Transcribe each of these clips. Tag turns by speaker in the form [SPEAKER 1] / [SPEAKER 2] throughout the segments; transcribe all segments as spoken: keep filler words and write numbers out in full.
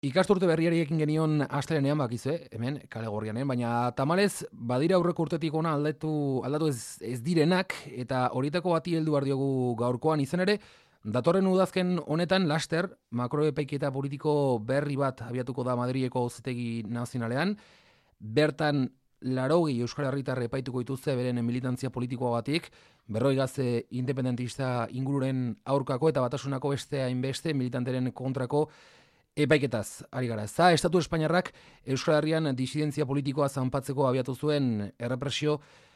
[SPEAKER 1] Ikasturte berriari ekin genion astelenean bakize, hemen kale gorrianen, baina tamalez badira aurreko urtetik ona aldatu aldatu ez, ez direnak eta horietako bati heldu behar diogu gaurkoan izan ere, datorren udazken honetan laster makroepaiketa politiko berri bat abiatuko da Madrileko Auzitegi Nazionalean, bertan laurogei euskal herritar epaituko dituzte beren militantzia politikoagatik, berrogei gazte independentista ingururen aurkako eta batasunako beste hainbeste militanteren kontrako epaiketaz ari gara. Ez da, Estatu Espainiarrak Euskal Herrian disidentzia politikoa zanpatzeko abiatu zuen errepresio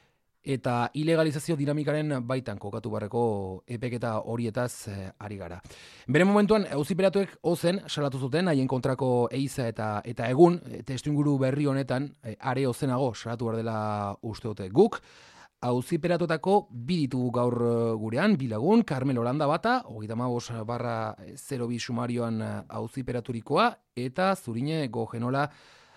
[SPEAKER 1] eta ilegalizazio dinamikaren baitan kokatu barreko epaiketa horietaz eh, ari gara. Bere momentuan, auziperatuek ozen salatu zuten, haien kontrako eiza eta eta egun, testuinguru berri honetan, eh, are ozenago salatu behar dela uste dute guk, auziperatutako bi ditugu gaur gurean, bi lagun, Carmelo Landa bata, hogeita hamabost barra zero bi sumarioan auziperaturikoa, eta Zurine Gogenola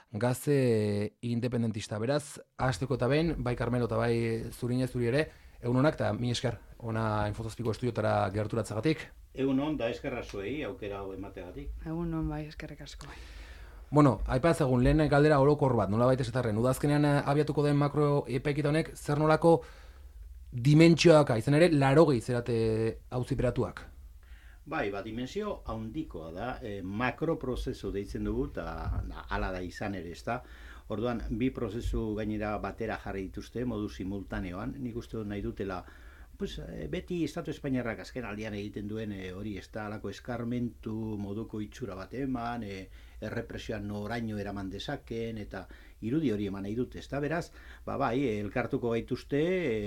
[SPEAKER 1] gazte independentista. Beraz, hasteko eta behin, bai Carmelo eta bai Zurine zuri ere, egun honak eta mi esker, ona Infotozpiko estudiotara gerturatzagatik.
[SPEAKER 2] Egun hon, da eskerra zuei, aukera hau emateagatik.
[SPEAKER 3] Egun hon, bai, eskerrik asko.
[SPEAKER 1] Bueno, aipat egun lehen galdera orokor bat, nola baita esatarren, udazkenean abiatuko den makro epaiketa honek, zer nolako dimentsioak izan ere, larogei zerate auziperatuak?
[SPEAKER 2] Bai, ba, dimensio handikoa da, e, makroprozesu deitzen dugu, eta hala da izan ere, ezta. Orduan, bi prozesu gainera batera jarri dituzte, modu simultaneoan, nik uste nahi dutela, pues, beti Estatu Espainiarrak azken aldian egiten duen e, hori, ez da, alako eskarmentu moduko itxura bat eman, e, errepresioan noraino eraman dezaken, eta irudi hori eman nahi dute, ez da, beraz, ba, bai, elkartuko gaituzte,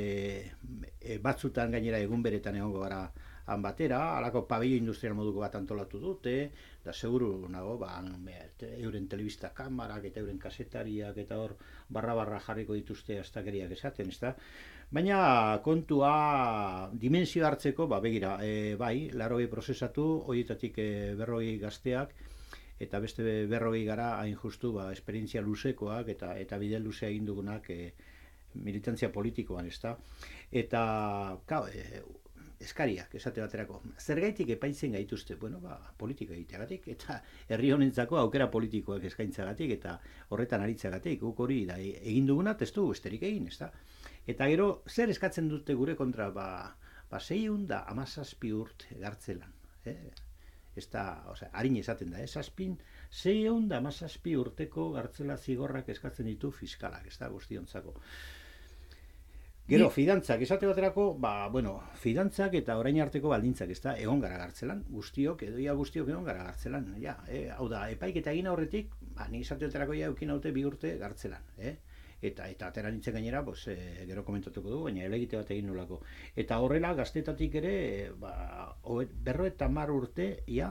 [SPEAKER 2] e, e, batzutan gainera egun beretan egongo gara han batera, alako pabello industrial moduko bat antolatu dute, da seguru nago, ba, euren telebista kamarak eta euren kasetariak eta hor barra-barra jarriko dituzte astakeriak esaten, ez da. Baina kontua dimensio hartzeko, ba, begira, e, bai, laurogei prozesatu, horietatik e, berrogei gazteak, eta beste berrogei gara hain justu, ba, esperientzia luzekoak eta eta bide luzea egin dugunak e, militantzia politikoan, ez da. Eta, ka, e, eskariak, esate baterako. Zergaitik epaitzen gaituzte? Bueno, ba, politika egiteagatik, eta herri honentzako aukera politikoak eskaintzagatik, eta horretan aritzagatik, guk hori da, egin duguna, testu besterik egin, ez da. Eta gero, zer eskatzen dute gure kontra, ba, ba seiehun da hamazazpi urte gartzelan, eh? Ez da, osea, harin esaten da, ez azpin, seiehun da hamazazpi urteko gartzela zigorrak eskatzen ditu fiskalak, ez da, guztiontzako. Gero, fidantzak, esate baterako, ba, bueno, fidantzak eta orain arteko baldintzak, ez da, egon gara gartzelan, guztiok, edo ia guztiok egon gara gartzelan, ja, e, hau da, epaiketa egin aurretik, ba, ni esate baterako ja eukin haute bi urte gartzelan, eh? Eta, eta atera nintzen gainera, pues, e, gero komentatuko du, baina elegite bat egin nolako. Eta horrela, gaztetatik ere, ba, berrogeita hamar urte, ia,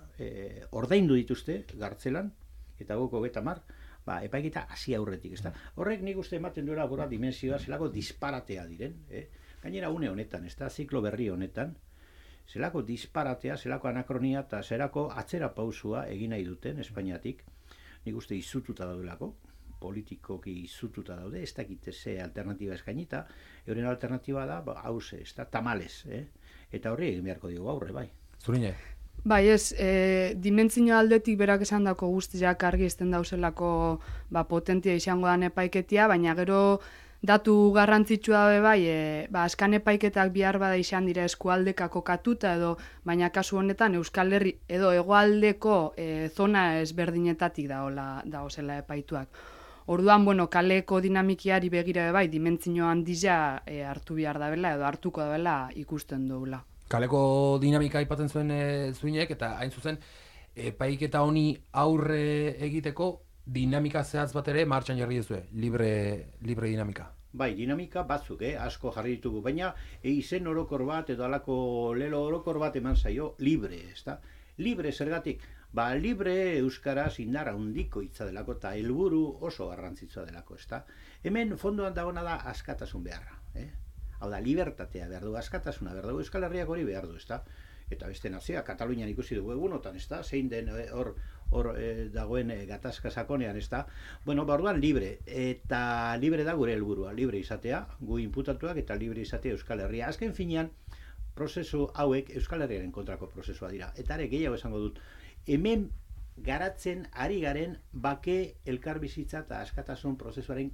[SPEAKER 2] e, ordaindu dituzte gartzelan, eta guk hogeita hamar, ba, epaiketa hasi aurretik, ezta. Horrek nik uste ematen duela gora dimensioa zelako disparatea diren, eh? Gainera une honetan, ezta, ziklo berri honetan, zelako disparatea, zelako anakronia eta zelako atzera pausua egin nahi duten Espainiatik, nik uste izututa daudelako, politikoki izututa daude, ez dakite ze alternatiba eskainita, euren alternatiba da, ba, hause, ezta, tamales, eh? Eta horri egin beharko dugu aurre, bai.
[SPEAKER 1] Zurine?
[SPEAKER 3] Bai, ez, e, dimentsio aldetik berak esan dako guztiak argi izten dauzelako ba, potentia izango dan epaiketia, baina gero datu garrantzitsua dabe bai, e, ba, askan epaiketak bihar bada izan dira eskualdeka kokatuta edo, baina kasu honetan Euskal Herri edo hegoaldeko e, zona ezberdinetatik daola, daozela epaituak. Orduan, bueno, kaleko dinamikiari begira bai, dimentsio handia e, hartu behar dabela edo hartuko dabela ikusten dugula.
[SPEAKER 1] Kaleko dinamika aipatzen zuen e, zuinek, eta hain zuzen, epaiketa honi aurre egiteko dinamika zehatz bat ere martxan jarri duzue, libre, libre dinamika.
[SPEAKER 2] Bai, dinamika batzuk, eh, asko jarri ditugu, baina e, izen orokor bat edo alako lelo orokor bat eman zaio libre, ezta? Libre zergatik, ba, libre euskaraz indar handiko hitza delako eta helburu oso garrantzitsua delako, ezta? Hemen fondoan dagoena da askatasun beharra, eh? Hau da, libertatea behar du, askatasuna behar du, Euskal Herriak hori behar du, ezta? Eta beste nazioa, Katalunian ikusi dugu egunotan, ezta? Zein den hor hor e, dagoen e, gatazka sakonean, ezta? Bueno, barruan libre, eta libre da gure helburua, libre izatea, gu inputatuak eta libre izatea Euskal Herria. Azken finean, prozesu hauek Euskal Herriaren kontrako prozesua dira. Eta are gehiago esango dut, hemen garatzen ari garen bake elkarbizitza eta askatasun prozesuaren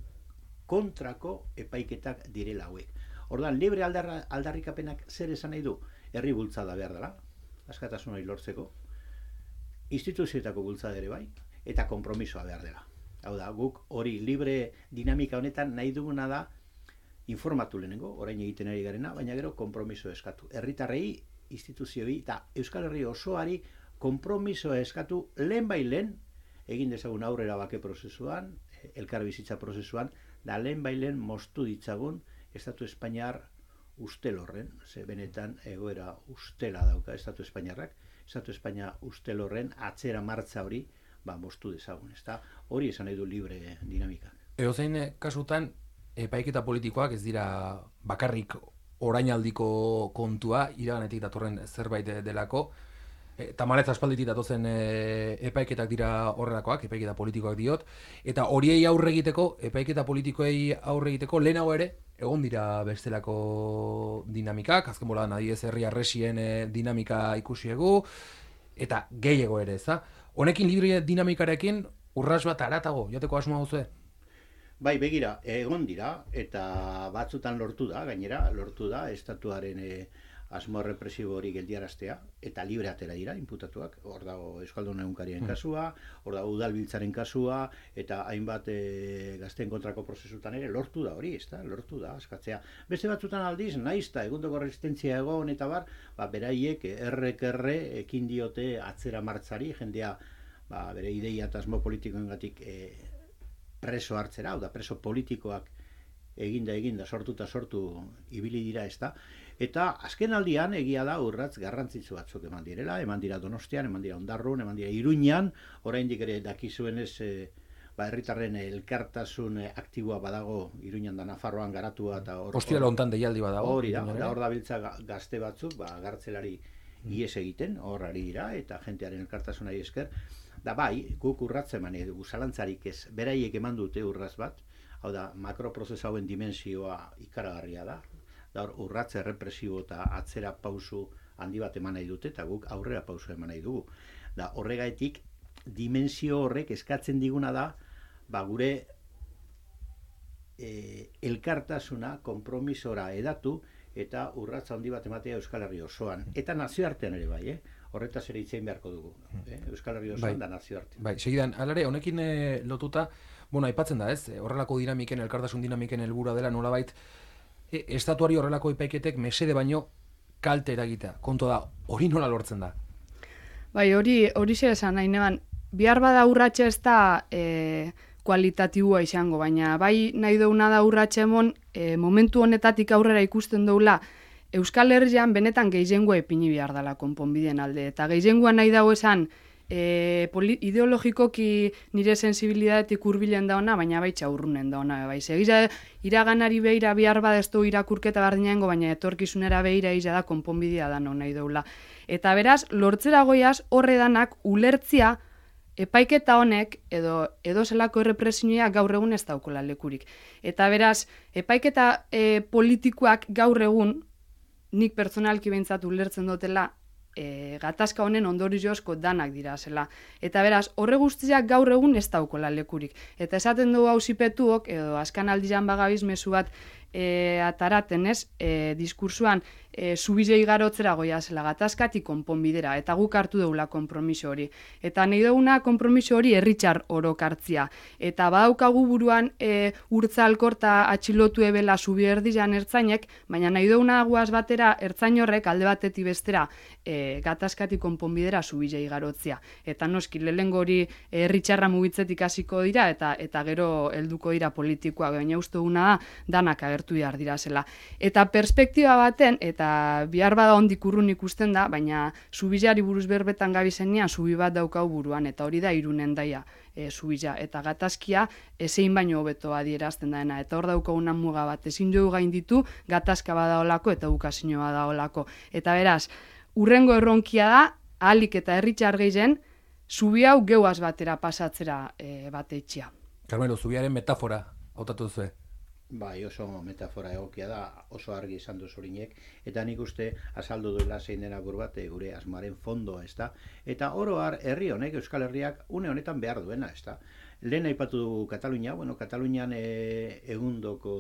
[SPEAKER 2] kontrako epaiketak direla hauek. Orduan, libre aldarra, aldarrikapenak zer esan nahi du? Herri bultzada behar dela, askatasun hori lortzeko, instituzioetako bultzada ere bai, eta konpromisoa behar dela. Hau da, guk hori libre dinamika honetan nahi duguna da informatu lehenengo, orain egiten ari garena, baina gero konpromiso eskatu. Herritarrei, instituzioi eta Euskal Herri osoari konpromisoa eskatu lehen bai lehen, egin dezagun aurrera bake prozesuan, elkarbizitza prozesuan, da lehen bai lehen moztu ditzagun Estatu Espainiar ustel horren, ze benetan egoera ustela dauka Estatu Espainiarrak, Estatu Espainia ustel horren atzera martza hori, ba, moztu dezagun, ezta? Hori esan nahi du libre dinamika.
[SPEAKER 1] Edozein kasutan, epaiketa politikoak ez dira bakarrik orainaldiko kontua, iraganetik datorren zerbait delako, E, tamalez aspalditik datozen e, epaiketak dira horrelakoak, epaiketa politikoak diot, eta horiei aurre egiteko, epaiketa politikoei aurre egiteko, lehenago ere, egon dira bestelako dinamikak, azken bolan adiez herri arresien e, dinamika ikusiegu, eta gehiago ere, eza? Honekin libre dinamikarekin urras bat aratago, jateko asmoa duzu?
[SPEAKER 2] Bai, begira, egon dira, eta batzutan lortu da, gainera, lortu da, estatuaren e, asmo represibo hori geldiaraztea, eta libre atera dira, inputatuak, hor dago Euskaldun egunkarien kasua, hor dago udalbiltzaren kasua, eta hainbat e, gazteen kontrako prozesutan ere lortu da hori, ezta? Lortu da, askatzea. Beste batzutan aldiz, naizta, egundoko resistentzia egon, eta bar, ba, beraiek errekerre ekin diote atzera martzari, jendea, ba, bere ideia eta asmo politikoengatik e, preso hartzera, hau da, preso politikoak eginda eginda sortu eta sortu ibili dira, ezta? Eta azken aldian egia da urratz garrantzitsu batzuk eman direla, eman dira Donostian, eman dira Ondarrun, eman dira Iruñan, oraindik ere dakizuenez e, ba, herritarren elkartasun aktiboa badago Iruñan da Nafarroan garatua eta hor
[SPEAKER 1] Ostiral hontan deialdi badago.
[SPEAKER 2] Hori da, da hor dabiltza gazte batzuk, ba, gartzelari ihes egiten, hor ari dira eta jentearen elkartasunari esker. Da bai, guk urratz eman dugu zalantzarik ez, beraiek eman dute urratz bat, hau da, makroprozesa hauen dimensioa ikaragarria da. Da hor, urratze represibo eta atzera pausu handi bat eman nahi dute, eta guk aurrera pausu eman nahi dugu. Da horregatik, dimensio horrek eskatzen diguna da, ba gure e, elkartasuna, konpromisora edatu, eta urratza handi bat ematea Euskal Herri osoan. Eta nazioartean ere bai, eh? Horretaz ere itzein beharko dugu. Eh? Euskal Herri osoan bai, da nazioartean.
[SPEAKER 1] Bai, segidan, alare, honekin e, lotuta, bueno, aipatzen da ez, horrelako dinamiken, elkartasun dinamiken helburua dela nolabait, E, estatuari horrelako epaiketek mesede baino kalte eragitea. Kontu da, hori nola lortzen da?
[SPEAKER 3] Bai, hori hori zer esan nahi neban, bihar bada urratxe ez da e, kualitatibua izango, baina bai nahi duguna da urratxe emon, e, momentu honetatik aurrera ikusten doula, Euskal Herrian benetan gehiengoa epini behar dela konponbideen alde, eta gehiengoa nahi dago esan, E, poli, ideologikoki nire sensibilidadetik hurbilen da ona, baina baitxa urrunen da ona. Bai, segiza iraganari behira bihar badestu irakurketa bardinaengo, baina etorkizunera behira iza da konponbidea da non nahi deula. Eta beraz, lortzera goiaz horre danak ulertzia epaiketa honek edo edo zelako errepresioa gaur egun ez daukola lekurik. Eta beraz, epaiketa e, politikoak gaur egun nik pertsonalki behintzat ulertzen dutela E, gatazka honen ondoriozko danak dira zela. Eta beraz, horre guztiak gaur egun ez daukola lekurik. Eta esaten dugu auzipetuok, edo askan aldian bagabiz mezu bat e, ataraten ez, e, diskursuan e, zubizei garotzera goia zela gatazkati konponbidera, eta guk hartu deula konpromiso hori. Eta nahi duguna konpromiso hori herritxar orok hartzia. Eta badaukagu buruan e, urtza alkorta atxilotu ebela zubi erdian ertzainek, baina nahi duguna guaz batera ertzain horrek alde batetik bestera e, gatazkati konponbidera zubizei garotzia. Eta noski, lehengo hori herritxarra mugitzetik hasiko dira, eta eta gero helduko dira politikoa, baina uste duguna da, danak agertu behar dira zela. Eta perspektiba baten, eta bihar bada ondik urrun ikusten da, baina zubizari buruz berbetan gabizenean zubi bat daukau buruan, eta hori da irunen daia e, zubiza. Eta gatazkia ezein baino hobeto adierazten daena, eta hor daukaguna muga bat, ezin dugu gainditu gatazka badaolako eta ukazio badaolako. Eta beraz, urrengo erronkia da, ahalik eta herritxar gehien, zubi hau geuaz batera pasatzera e, bate itxia.
[SPEAKER 1] Carmelo, zubiaren metafora hautatu zuen.
[SPEAKER 2] Bai, oso metafora egokia da, oso argi esan du Zurinek, eta nik uste azaldu duela zein den agur bat gure asmaren fondoa, ez da? Eta oro har, herri honek, Euskal Herriak, une honetan behar duena, ez da? Lehen aipatu dugu Katalunia, bueno, Katalunian e, egundoko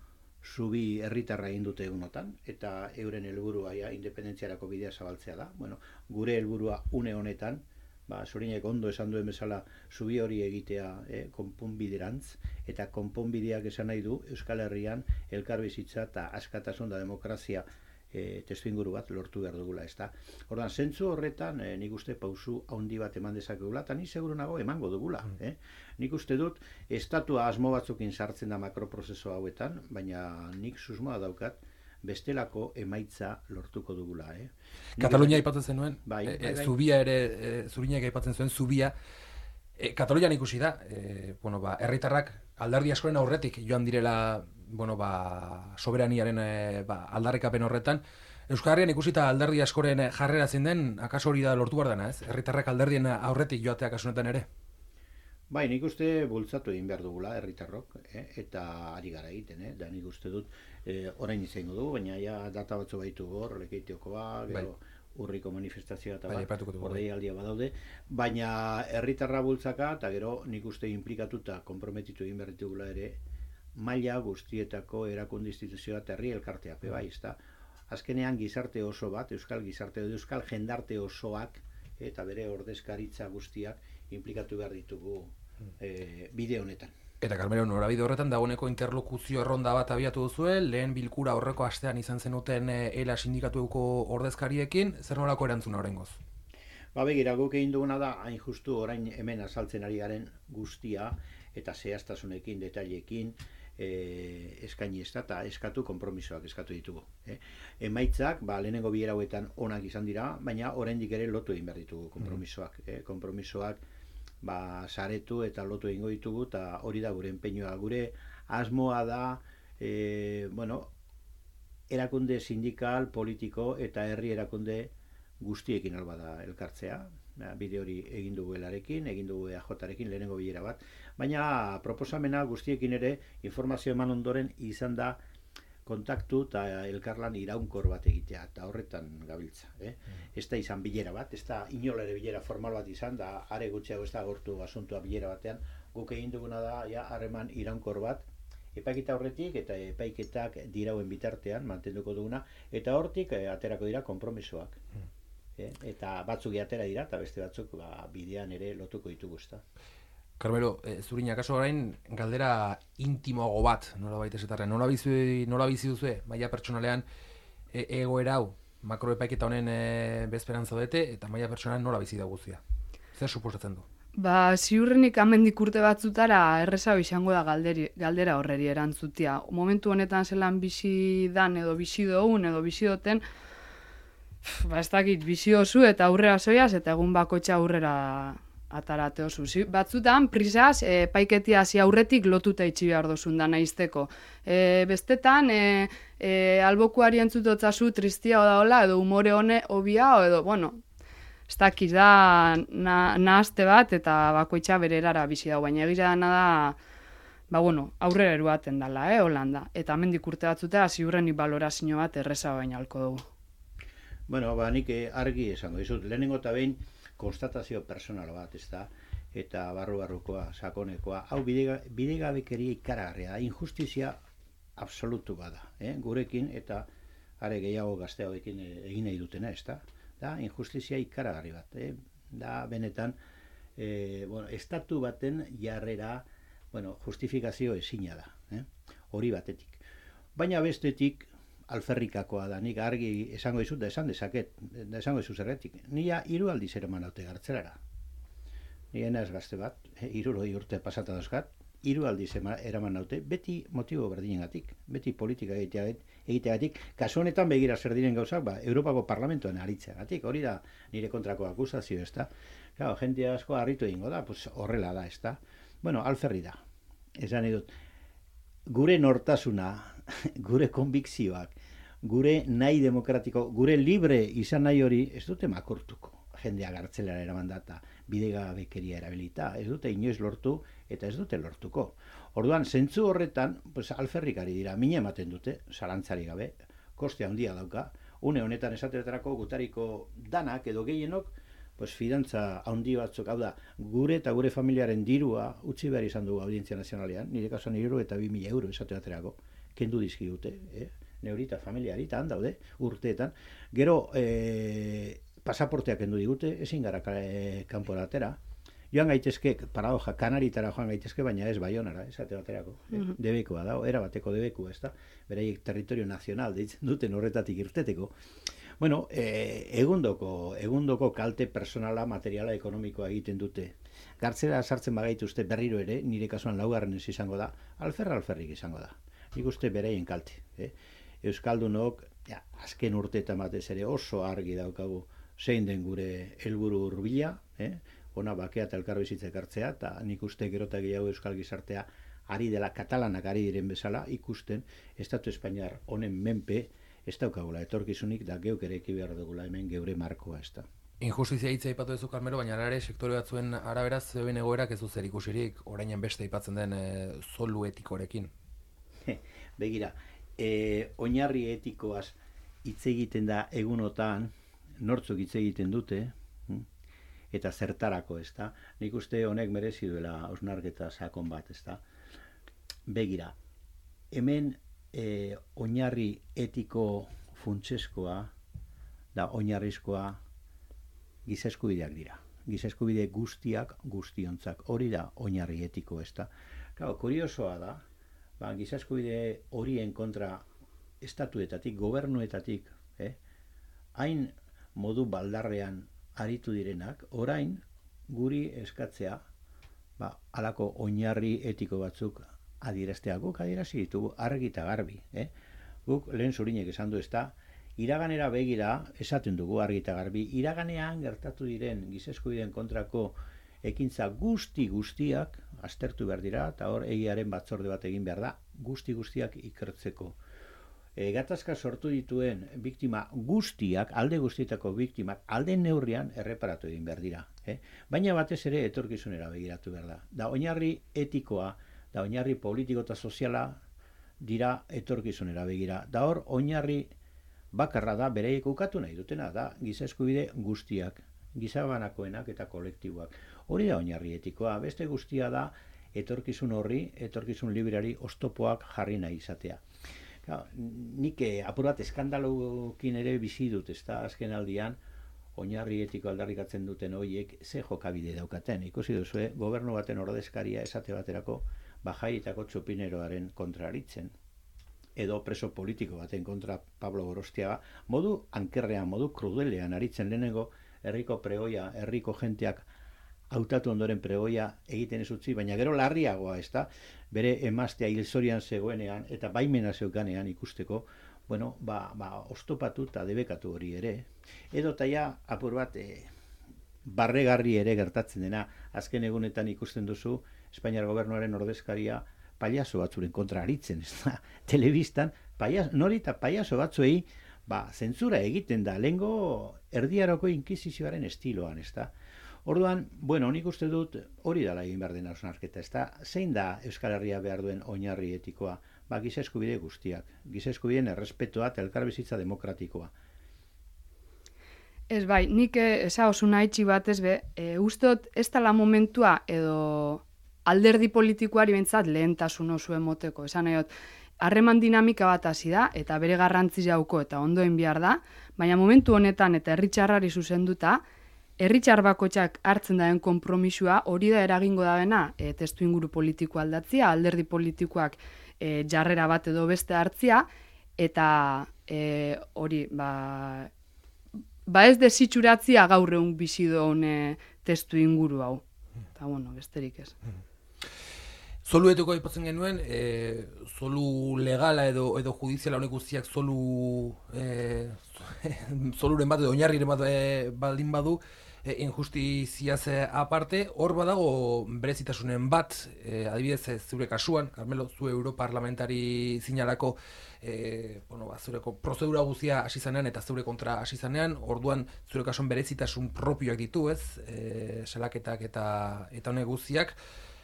[SPEAKER 2] zubi herritarra egin dute egunotan, eta euren helburua ja, independentziarako bidea zabaltzea da. Bueno, gure helburua une honetan, ba, Zurinek ondo esan duen bezala zubi hori egitea eh, konponbiderantz, eta konponbideak esan nahi du Euskal Herrian elkarbizitza eta askatasun da demokrazia e, testuinguru bat lortu behar dugula, ez da. Ordan, zentzu horretan, e, nik uste pausu handi bat eman dezakegula, eta ni seguru nago emango dugula. Eh? Nik uste dut, estatua asmo batzukin sartzen da makroprozeso hauetan, baina nik susmoa daukat, bestelako emaitza lortuko dugula. Eh?
[SPEAKER 1] Katalunia aipatzen zenuen,
[SPEAKER 2] bai,
[SPEAKER 1] e,
[SPEAKER 2] bai, bai.
[SPEAKER 1] zubia ere, e, Zurinek aipatzen zuen, zubia, e, Katalunian ikusi da, e, bueno, ba, herritarrak alderdi askoren aurretik joan direla, bueno, ba, soberaniaren e, ba, aldarrikapen horretan. Euskal Herrian ikusita alderdi askoren jarrera zein den, akaso hori da lortu behar dena, ez? Herritarrak alderdien aurretik joatea kasunetan ere?
[SPEAKER 2] Bai, nik uste bultzatu egin behar dugula herritarrok, eh? Eta ari gara egiten, eh? Da nik uste dut eh, orain izango dugu, baina ja data batzu baitu gor, Lekeitiokoa, gero bai. Urriko manifestazioa eta
[SPEAKER 1] bai,
[SPEAKER 2] bat, ordeialdia badaude, baina herritarra bultzaka, eta gero nik uste implikatuta konprometitu egin behar ditugula ere, maila guztietako erakunde instituzioa eta herri elkartea, pe bai, ezta? Azkenean gizarte oso bat, euskal gizarte, euskal jendarte osoak, eta bere ordezkaritza guztiak implikatu behar ditugu e, bide honetan.
[SPEAKER 1] Eta Carmelo, norabide horretan dagoeneko interlokuzio erronda bat abiatu duzue, lehen bilkura horreko astean izan zenuten ELA sindikatuko ordezkariekin, zer nolako erantzuna oraingoz?
[SPEAKER 2] Ba begira, guk egin duguna da, hain justu orain hemen azaltzen ari garen guztia, eta zehaztasunekin, detailekin, e, eskaini ez da, eta eskatu konpromisoak eskatu ditugu. Eh? Emaitzak, ba, lehenengo bilera hauetan onak izan dira, baina oraindik ere lotu egin behar ditugu konpromisoak. Eh? Konpromisoak, ba, saretu eta lotu egingo ditugu, eta hori da gure enpeinoa. Gure asmoa da, e, bueno, erakunde sindikal, politiko eta herri erakunde guztiekin alba da elkartzea. Bide hori egin dugu elarekin, egin dugu E A J-rekin lehenengo bilera bat. Baina proposamena guztiekin ere informazio eman ondoren izan da kontaktu eta elkarlan iraunkor bat egitea, eta horretan gabiltza. Eh? Mm. Ez da izan bilera bat, ez da inola ere bilera formal bat izan, da are gutxiago ez da agortu asuntua bilera batean, guk egin duguna da ja harreman iraunkor bat, epaiketa horretik eta epaiketak dirauen bitartean mantenduko duguna, eta hortik eh, aterako dira konpromisoak. Mm. Eh? Eta batzuk atera dira, eta beste batzuk ba, bidean ere lotuko ditugu, ezta.
[SPEAKER 1] Carmelo, e, Zurinak kaso orain galdera intimoago bat, nola baita esetarren, nola bizi, nola bizi duzue, maila pertsonalean e, egoera hau, makroepaiketa honen e, bezperan zaudete, eta maila pertsonalean nola bizi da guztia? Zer suposatzen du?
[SPEAKER 3] Ba, ziurrenik amendik urte batzutara erreza izango da galderi, galdera horreri erantzutia. Momentu honetan zelan bizi dan edo bizi dogun edo bizi doten, ba ez dakit bizi oso eta aurrera zoiaz eta egun bakoitza aurrera atarate oso. Batzutan, prisaz, e, paiketia hasi aurretik lotuta itxi behar dozun da naizteko. E, bestetan, e, e, albokuari entzutotzazu tristia oda edo umore hone obia, edo, bueno, ez dakiz da na, nahazte bat eta bakoitza bere erara bizi dago, baina egira dana da, ba, bueno, aurrera eruaten dala, eh, Holanda. Eta hemendik urte batzuta, ziurrenik balorazio bat erreza baina alko dugu.
[SPEAKER 2] Bueno, ba, nik argi esango dizut, lehenengo eta behin, konstatazio personal bat, ez da, eta barru-barrukoa, sakonekoa, hau bidegabekeria ikaragarria da, injustizia absolutu bada, eh? Gurekin eta are gehiago gazte hauekin egin nahi dutena, ez da, da, injustizia ikaragarri bat, eh? Da, benetan, eh, bueno, estatu baten jarrera, bueno, justifikazio ezina da, eh? Hori batetik. Baina bestetik, alferrikakoa da, nik argi esango dizut, da esan dezaket, da esango dizut zerretik. Nia hiru aldiz eraman naute gartzelara. Ni enaz gazte bat, hirurogei urte pasata dauzkat, hiru aldiz eraman naute, beti motibo berdinengatik, beti politika egiteagatik, kasu honetan begira zer diren gauzak, ba, Europako Parlamentuan aritzeagatik, hori da nire kontrako akusazio, ez da. Claro, jente asko harritu egingo da, pues horrela da, ez da. Bueno, alferri da, esan edut, gure nortasuna, gure konbikzioak, gure nahi demokratiko, gure libre izan nahi hori ez dute makurtuko jendea gartzelara eraman data. bidegabekeria erabilita, ez dute inoiz lortu eta ez dute lortuko. Orduan, zentzu horretan, pues, alferrik ari dira, mine ematen dute, zalantzari gabe, koste handia dauka, une honetan esatetarako gutariko danak edo gehienok, pues, fidantza handi batzuk, hau da, gure eta gure familiaren dirua utzi behar izan dugu Audientzia Nazionalean, nire kasuan hiru eta bi mila euro esatetarako, kendu dizkigute, eh? Neurita familiaritan daude, urteetan, gero e, pasaporteak kendu digute, ezin gara e, kanpora atera, joan gaitezke, paradoja, Kanaritara joan gaitezke, baina ez Baionara, esate baterako. Mm-hmm. Debekoa da, era bateko debekua, ez da, beraiek territorio nazional deitzen duten horretatik irteteko. Bueno, e, egundoko, egundoko kalte personala, materiala, ekonomikoa egiten dute. Gartzera sartzen bagaituzte berriro ere, nire kasuan laugarren ez izango da, alferra alferrik izango da. Nik uste beraien kalte. Eh? Euskaldunok, ja, azken urteetan batez ere oso argi daukagu zein den gure helburu hurbila, eh? Ona bakea eta elkarbizitza ekartzea, eta nik uste gerota gehiago euskal gizartea ari dela, katalanak ari diren bezala, ikusten, Estatu Espainiar honen menpe, ez daukagula etorkizunik, da geuk ere eki behar dugula hemen geure markoa, ez da.
[SPEAKER 1] Injustizia hitza aipatu duzu, Carmelo, baina ere sektore batzuen araberaz zeuen egoerak ez du zer ikusirik, orainen beste aipatzen den e, zolu etikorekin.
[SPEAKER 2] Begira, e, oinarri etikoaz hitz egiten da egunotan, nortzuk hitz egiten dute, eta zertarako, ez da. Nik uste honek merezi duela hausnarketa sakon bat, ez da. Begira, hemen e, oinarri etiko funtseskoa, da oinarrizkoa giza eskubideak dira. Giza eskubide guztiak guztiontzak, hori da oinarri etiko, ez da. Claro, kuriosoa da, ba, giza eskubide horien kontra estatuetatik, gobernuetatik, eh? hain modu baldarrean aritu direnak, orain guri eskatzea, ba, halako oinarri etiko batzuk adieraztea, guk adierazi ditugu argi eta garbi. Eh? Guk lehen zurinek esan du, ez da, iraganera begira esaten dugu argi eta garbi, iraganean gertatu diren giza eskubideen kontrako ekintza guzti guztiak aztertu behar dira, eta hor egiaren batzorde bat egin behar da, guzti guztiak ikertzeko. E, gatazka sortu dituen biktima guztiak, alde guztietako biktimak, alde neurrian erreparatu egin behar dira. Eh? Baina batez ere etorkizunera begiratu behar da. Da oinarri etikoa, da oinarri politiko eta soziala dira etorkizunera begira. Da hor oinarri bakarra da, bereiek ukatu nahi dutena, da giza eskubide guztiak, giza banakoenak eta kolektiboak. Hori da oinarri etikoa, beste guztia da etorkizun horri, etorkizun libreari oztopoak jarri nahi izatea. Claro, nik apur bat eskandalokin ere bizi dut, ez da, azken aldian, oinarri etiko aldarrikatzen duten horiek ze jokabide daukaten. Ikusi duzue, gobernu baten ordezkaria esate baterako bajaietako txopineroaren kontraritzen, edo preso politiko baten kontra Pablo Gorostiaga, modu ankerrean, modu krudelean aritzen lehenengo, herriko pregoia, herriko jenteak hautatu ondoren pregoia egiten ez utzi, baina gero larriagoa, ez da, bere emaztea hilzorian zegoenean eta baimena zeukanean ikusteko, bueno, ba, ba oztopatu eta debekatu hori ere. Edo taia apur bat e, barregarri ere gertatzen dena, azken egunetan ikusten duzu, Espainiar gobernuaren ordezkaria pailazo batzuren kontra aritzen, ez da, telebistan, pailazo, nori eta pailazo batzuei, ba, zentzura egiten da, lehengo erdiaroko inkisizioaren estiloan, ez da. Orduan, bueno, nik uste dut hori dela egin behar den hausnarketa, ez da, zein da Euskal Herria behar duen oinarri etikoa, ba, giza eskubide guztiak, giza eskubideen errespetoa eta elkarbizitza demokratikoa.
[SPEAKER 3] Ez bai, nik eza osuna itxi bat ez be, e, usteot ez dela momentua edo alderdi politikoari bentsat lehentasun oso emoteko, esan nahi dut, harreman dinamika bat hasi da, eta bere garrantzi jauko eta ondoen behar da, baina momentu honetan eta herritxarrari zuzenduta, herritxar bakoitzak hartzen daren konpromisua hori da eragingo dabena e, testu inguru politiko aldatzia, alderdi politikoak e, jarrera bat edo beste hartzia, eta e, hori, ba, ba ez desitxuratzia gaur egun bizido hone testu inguru hau. Eta bueno, besterik ez.
[SPEAKER 1] Zolueteko aipatzen genuen, e, zolu legala edo edo judiziala honek guztiak zolu e, zoluren bat edo oinarriren bat e, baldin badu, E, injustiziaz aparte, hor badago berezitasunen bat, e, adibidez e, zure kasuan, Carmelo, zu europarlamentari zinalako, e, bueno, ba, zureko prozedura guztia hasi zanean eta zure kontra hasi zanean, orduan zure kasuan berezitasun propioak ditu, ez? E, salaketak eta eta honek guztiak.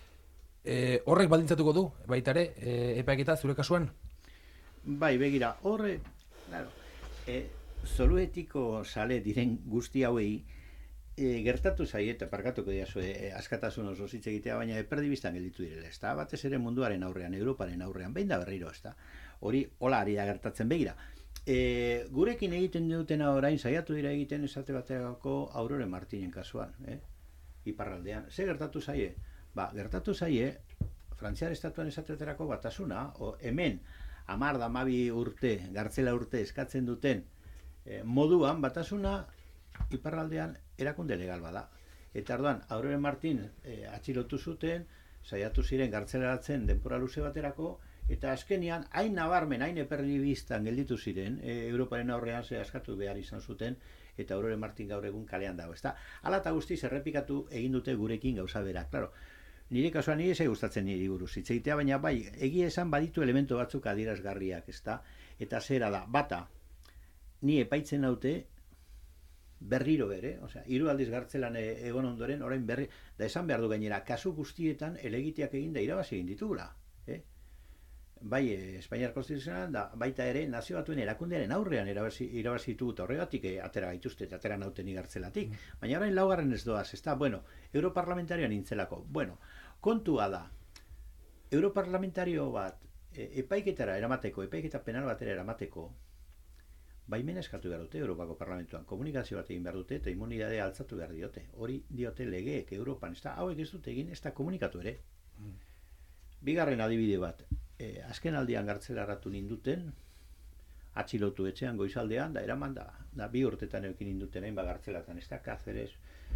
[SPEAKER 1] E, horrek baldintzatuko du, baita ere, e, epaiketa zure kasuan?
[SPEAKER 2] Bai, begira, horre, claro, e, zoluetiko sale diren guzti hauei, E, gertatu zaie eta parkatuko diazu e, askatasun oso hitz egitea, baina eperdibistan gelditu direla, ezta? Batez ere munduaren aurrean, Europaren aurrean, behin da berriro, ezta? Hori hola ari da gertatzen, begira. E, gurekin egiten dutena orain saiatu dira egiten esate baterako Aurore Martinen kasuan, eh? Iparraldean. Ze gertatu zaie? Ba, gertatu zaie Frantziar estatuan esateterako batasuna, o hemen hamar da hamabi urte, gartzela urte eskatzen duten e, moduan batasuna iparraldean erakunde legal bada. Eta orduan, Aurore Martin e, atxilotu zuten, saiatu ziren gartzelaratzen denbora luze baterako, eta azkenian, hain nabarmen, hain eperlibistan gelditu ziren, e, Europaren aurrean ze askatu behar izan zuten, eta Aurore Martin gaur egun kalean dago, ezta? Hala eta guztiz errepikatu egin dute gurekin gauza bera, claro. Nire kasuan nire ze gustatzen niri buruz hitz egitea, baina bai, egia esan baditu elementu batzuk adierazgarriak, ezta? Eta zera da, bata, ni epaitzen naute, berriro bere, osea, hiru aldiz gartzelan egon ondoren, orain berri, da esan behar du gainera, kasu guztietan elegiteak egin da irabazi egin ditugula. Eh? Bai, eh, Espainiar Konstituzionala da baita ere nazio batuen erakundearen aurrean irabazi, irabazi ditugu eta horregatik eh, atera gaituzte eta atera nauten igartzelatik. Mm. Baina orain laugarren ez doaz, ez da, bueno, europarlamentarioan nintzelako. Bueno, kontua da, europarlamentario bat eh, epaiketara eramateko, epaiketa penal batera eramateko, baimena eskatu behar dute Europako Parlamentuan, komunikazio bat egin behar dute eta immunidadea altzatu behar diote. Hori diote legeek Europan, ez da, hauek ez dute egin, ez da komunikatu ere. Mm. Bigarren adibide bat, e, azken aldian gartzelaratu ninduten, atxilotu etxean goizaldean, da eraman da, da bi urtetan eukin ninduten, hainbat gartzelatan, ez da, Cáceres,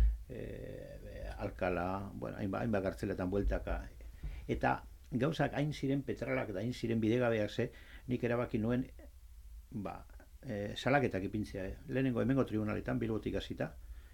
[SPEAKER 2] e, Alcala, bueno, hainbat, hainbat gartzeletan bueltaka. Eta gauzak hain ziren petralak da hain ziren bidegabeak ze, nik erabaki nuen, ba, E, salaketak ipintzea, eh? Lehenengo hemengo tribunaletan Bilbotik hasita,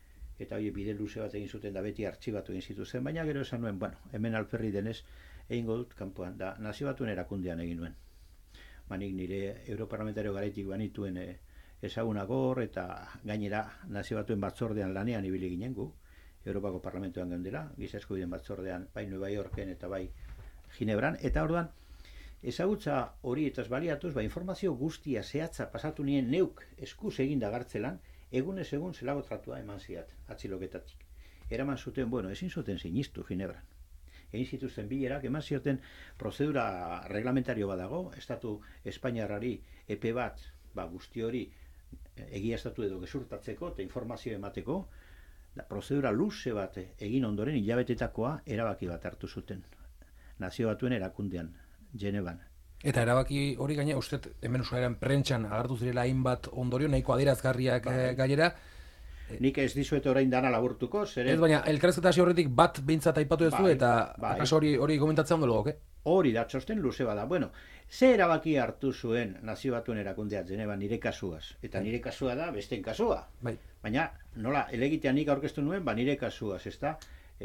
[SPEAKER 2] eta hori bide luze bat egin zuten da beti artxibatu egin zituzen, baina gero esan nuen, bueno, hemen alperri denez egingo dut kanpoan, da nazio batuen erakundean egin nuen. Manik nire europarlamentario garaitik banituen e, ezagunagor eta gainera nazio batuen batzordean lanean ibili ginen gu, Europako Parlamentuan geundela, giza eskubideen batzordean, bai Nueva Yorken eta bai Ginebran, eta orduan ezagutza horietaz baliatuz, ba, informazio guztia zehatza pasatu nien neuk eskuz eginda gartzelan, egunez egun zelago tratua eman ziat, atxiloketatik. Eraman zuten, bueno, ezin zuten sinistu Ginebran. Egin zituzten bilerak, eman zioten prozedura reglamentario badago, estatu Espainiarrari epe bat, ba, guzti hori egiaztatu edo gezurtatzeko eta informazio emateko, da, prozedura luze bat egin ondoren hilabetetakoa erabaki bat hartu zuten. Nazio batuen erakundean. Genevan.
[SPEAKER 1] Eta erabaki hori gaina, uste hemen Euskararen prentxan agertu zirela hainbat ondorio, nahiko adierazgarriak bai. Gainera.
[SPEAKER 2] Nik ez dizuet orain dana laburtuko, zeren...
[SPEAKER 1] Ez baina, elkarrezketa hasi horretik bat behintzat aipatu duzu, bai, eta bai. Akaso hori, hori komentatzen ondo logok, eh?
[SPEAKER 2] Hori da, txosten luze bada. Bueno, ze erabaki hartu zuen nazio batuen erakundea Genevan nire kasuaz? Eta nire kasua da, besteen kasua. Bai. Baina, nola, elegitea nik aurkeztu nuen, ba nire kasuaz, ez da?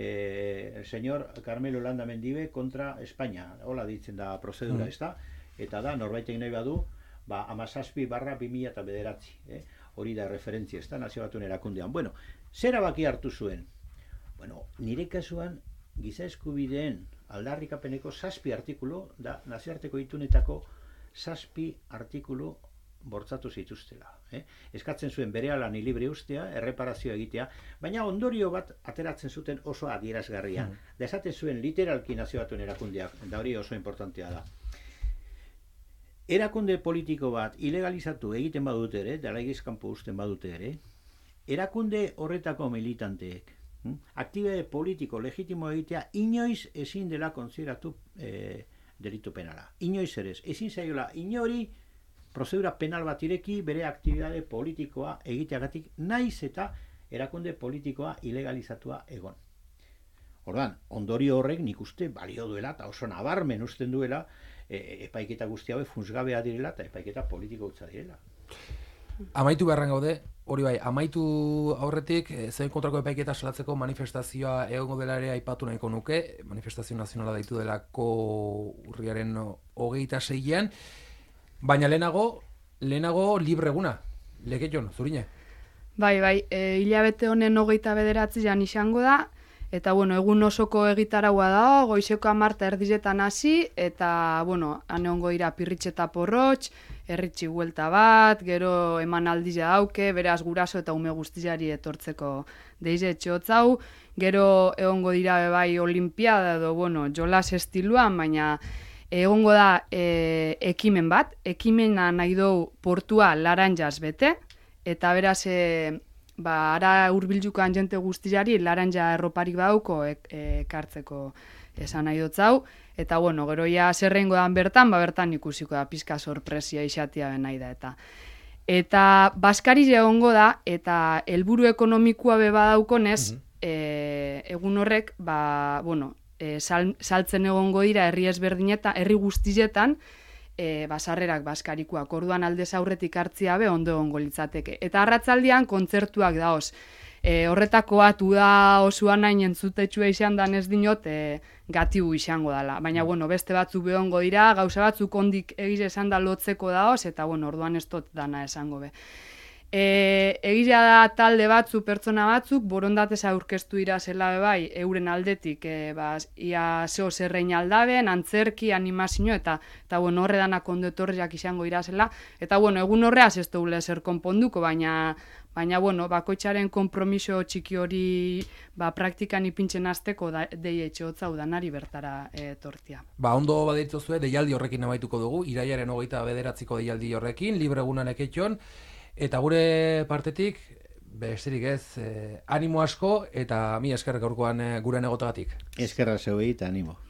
[SPEAKER 2] Eh, el señor Carmelo Landa Mendibe contra España, hola ditzen da prozedura, mm. ez da? Eta da, norbaitek nahi badu, ba, amazazpi barra bi mila eta bederatzi, eh? Hori da referentzia, ez da, nazio batuen erakundean. Bueno, zer erabaki hartu zuen? Bueno, nire kasuan, giza eskubideen aldarrikapeneko zazpi artikulu, da, nazioarteko itunetako zazpi artikulu bortzatu zituztela. Eh? Eskatzen zuen berehala ni libre ustea, erreparazio egitea, baina ondorio bat ateratzen zuten oso adierazgarria. Mm. Da esaten zuen literalki nazio batuen erakundeak, da hori oso importantea da. Erakunde politiko bat ilegalizatu egiten badute ere, da legez kanpo uzten badute ere, erakunde horretako militanteek, hm? Aktibitate politiko legitimo egitea inoiz ezin dela kontsideratu eh, delitu penala. Inoiz ere ez. Ezin zaiola inori prozedura penal bat ireki bere aktibitate politikoa egiteagatik naiz eta erakunde politikoa ilegalizatua egon. Orduan, ondorio horrek nik uste balio duela eta oso nabarmen usten duela e, epaiketa guzti hauek funtsgabea direla eta epaiketa politiko utza direla.
[SPEAKER 1] Amaitu beharren gaude, hori bai, amaitu aurretik, zein kontrako epaiketa salatzeko manifestazioa egongo dela ere aipatu nahiko nuke, manifestazio nazionala deitu delako urriaren hogeita seian, baina lehenago, lehenago libre eguna, Lekeitjon, Zurine.
[SPEAKER 3] Bai, bai, e, hilabete honen hogeita bederatzian izango da, eta, bueno, egun osoko egitaragua da, goizeko hamarta erdizetan hasi, eta, bueno, han egongo dira pirritx eta porrotx, erritxi huelta bat, gero eman aldizia dauke, beraz guraso eta ume guztiari etortzeko deize etxotzau, gero egongo dira bai olimpiada edo, bueno, jolas estiluan, baina egongo da e, ekimen bat, ekimena nahi dugu portua laranjaz bete, eta beraz, e, ba, ara hurbildukan jente guztiari laranja erroparik badauko ekartzeko e, esan nahi dotzau, eta bueno, gero ja zerrengo dan bertan, ba bertan ikusiko da pizka sorpresia izatea nahi da eta. Eta Baskari egongo da, eta helburu ekonomikoa be badaukonez, mm -hmm. e, egun horrek, ba, bueno, e, sal, saltzen egongo dira herri ezberdineta, herri guztietan, e, basarrerak Baskarikuak, orduan aldez aurretik hartzia be ondo egongo litzateke. Eta arratzaldian kontzertuak daoz. E, horretako bat uda osoan nahin entzutetxua izan dan ez dinot, e, gatibu izango dela. Baina, bueno, beste batzuk behongo dira, gauza batzuk ondik egize esan da lotzeko daoz, eta, bueno, orduan ez dut dana esango be. E, egize da talde batzuk, pertsona batzuk, borondatez aurkeztu dira zela bai, euren aldetik, e, ba, ia zeo zerrein aldaben, antzerki, animazio, eta, eta bueno, horre danak ondo etorriak izango dira zela. Eta, bueno, egun horreaz ez dugu zer konponduko, baina, baina, bueno, bakoitzaren konpromiso txiki hori ba, praktikan ipintzen azteko da, dei etxeotzau danari bertara e, tortia.
[SPEAKER 1] Ba, ondo badituzue, deialdi horrekin amaituko dugu, iraiaren hogeita bederatziko deialdi horrekin, libre egunan Lekeitjon, eta gure partetik, besterik ez, eh, animo asko, eta mi esker gaurkoan eh, gure negotagatik.
[SPEAKER 2] Eskerra zeuei eta animo.